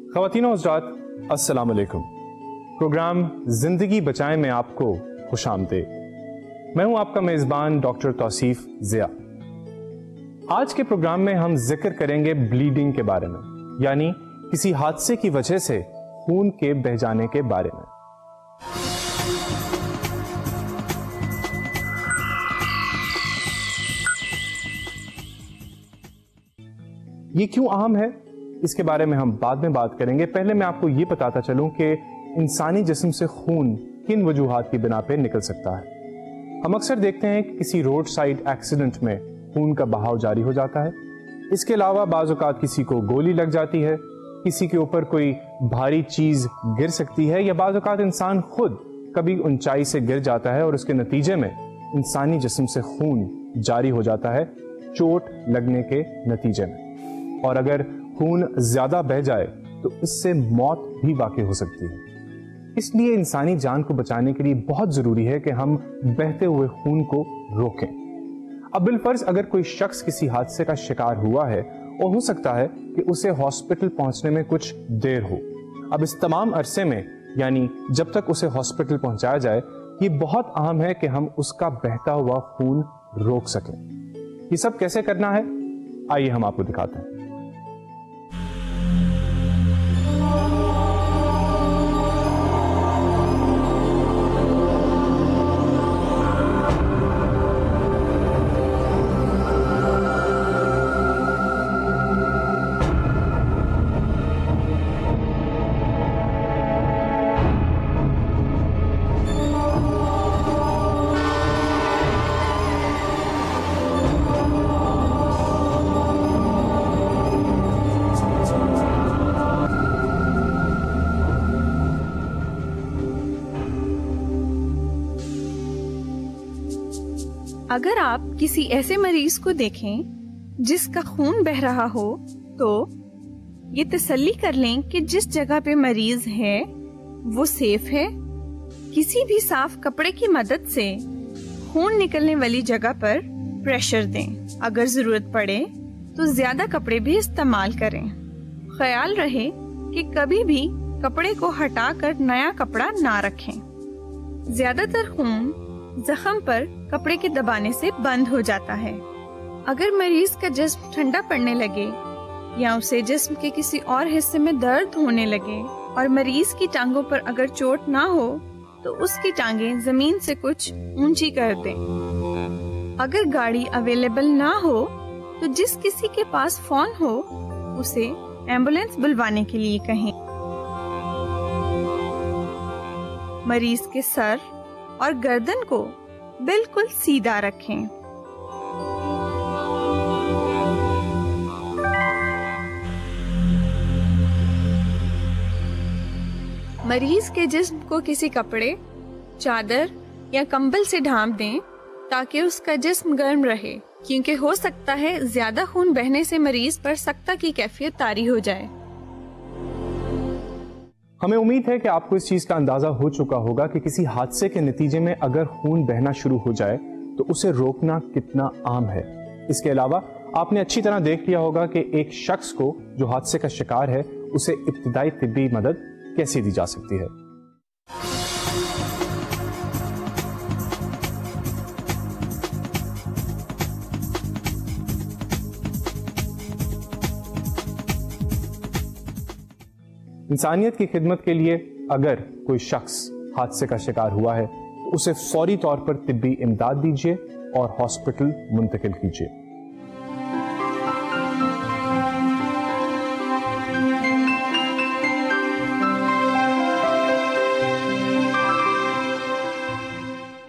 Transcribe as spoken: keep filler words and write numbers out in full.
خواتین و حضرات السلام علیکم. پروگرام زندگی بچائیں میں آپ کو خوش آمدید. میں ہوں آپ کا میزبان ڈاکٹر توصیف ضیاء. آج کے پروگرام میں ہم ذکر کریں گے بلیڈنگ کے بارے میں، یعنی کسی حادثے کی وجہ سے خون کے بہہ جانے کے بارے میں. یہ کیوں اہم ہے اس کے بارے میں ہم بعد میں بات کریں گے. پہلے میں آپ کو یہ بتاتا چلوں کہ انسانی جسم سے خون کن وجوہات کی بنا پہ نکل سکتا ہے. ہم اکثر دیکھتے ہیں کہ کسی روڈ سائڈ ایکسیڈنٹ میں خون کا بہاؤ جاری ہو جاتا ہے. اس کے علاوہ بعض اوقات کسی کو گولی لگ جاتی ہے، کسی کے اوپر کوئی بھاری چیز گر سکتی ہے، یا بعض اوقات انسان خود کبھی اونچائی سے گر جاتا ہے اور اس کے نتیجے میں انسانی جسم سے خون جاری ہو جاتا ہے چوٹ لگنے کے نتیجے میں. اور اگر خون زیادہ بہہ جائے تو اس سے موت بھی واقع ہو سکتی ہے. اس لیے انسانی جان کو بچانے کے لیے بہت ضروری ہے کہ ہم بہتے ہوئے خون کو روکیں. اب بالفرض اگر کوئی شخص کسی حادثے کا شکار ہوا ہے اور ہو سکتا ہے کہ اسے ہاسپٹل پہنچنے میں کچھ دیر ہو. اب اس تمام عرصے میں، یعنی جب تک اسے ہاسپٹل پہنچایا جائے، یہ بہت اہم ہے کہ ہم اس کا بہتا ہوا خون روک سکیں. یہ سب کیسے کرنا ہے آئیے ہم آپ کو دکھاتے ہیں. اگر آپ کسی ایسے مریض کو دیکھیں جس کا خون بہہ رہا ہو تو یہ تسلی کر لیں کہ جس جگہ پہ مریض ہے وہ سیف ہے. کسی بھی صاف کپڑے کی مدد سے خون نکلنے والی جگہ پر پریشر دیں. اگر ضرورت پڑے تو زیادہ کپڑے بھی استعمال کریں. خیال رہے کہ کبھی بھی کپڑے کو ہٹا کر نیا کپڑا نہ رکھیں. زیادہ تر خون زخم پر کپڑے کے دبانے سے بند ہو جاتا ہے. اگر مریض کا جسم ٹھنڈا پڑنے لگے یا اسے جسم کے کسی اور حصے میں درد ہونے لگے اور مریض کی ٹانگوں پر اگر چوٹ نہ ہو تو اس کی ٹانگیں زمین سے کچھ اونچی کر دیں. اگر گاڑی اویلیبل نہ ہو تو جس کسی کے پاس فون ہو اسے ایمبولینس بلوانے کے لیے کہیں. مریض کے سر اور گردن کو بالکل سیدھا رکھیں. مریض کے جسم کو کسی کپڑے، چادر یا کمبل سے ڈھانپ دیں تاکہ اس کا جسم گرم رہے، کیونکہ ہو سکتا ہے زیادہ خون بہنے سے مریض پر سکتہ کی کیفیت طاری ہو جائے. ہمیں امید ہے کہ آپ کو اس چیز کا اندازہ ہو چکا ہوگا کہ کسی حادثے کے نتیجے میں اگر خون بہنا شروع ہو جائے تو اسے روکنا کتنا عام ہے. اس کے علاوہ آپ نے اچھی طرح دیکھ لیا ہوگا کہ ایک شخص کو جو حادثے کا شکار ہے اسے ابتدائی طبی مدد کیسے دی جا سکتی ہے. انسانیت کی خدمت کے لیے اگر کوئی شخص حادثے کا شکار ہوا ہے تو اسے فوری طور پر طبی امداد دیجیے اور ہاسپٹل منتقل کیجیے.